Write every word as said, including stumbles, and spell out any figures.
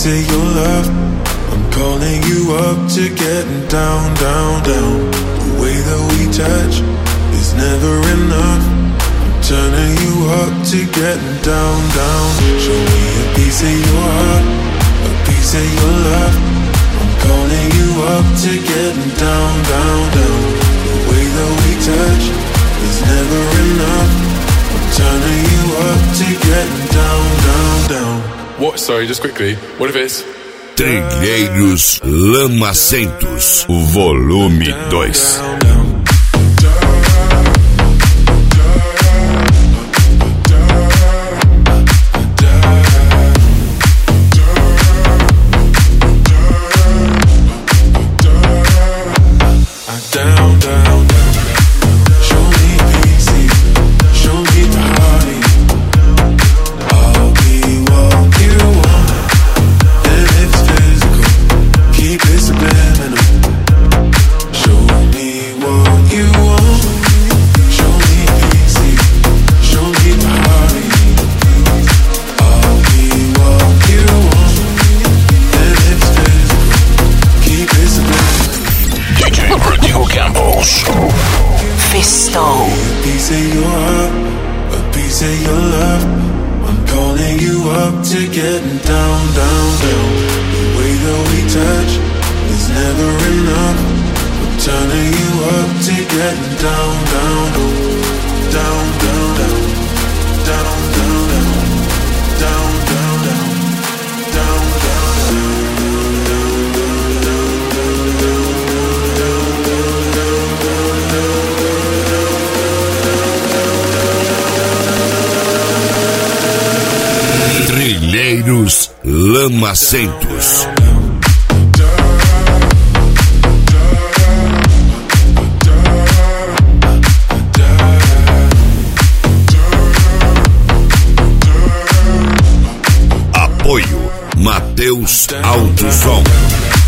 piece of your love. I'm calling you up to getting down, down, down. The way that we touch is never enough. I'm turning you up to getting down, down. Show me a piece of your heart, a piece of your love. I'm calling you up to getting down, down, down. The way that we touch is never enough. I'm turning you up to getting down, down, down. What? Sorry, just quickly. What if it's Trilheiros Lamacentos, volume dois. Trilheiros Lamacentos. Apoio Mateus Alto Som.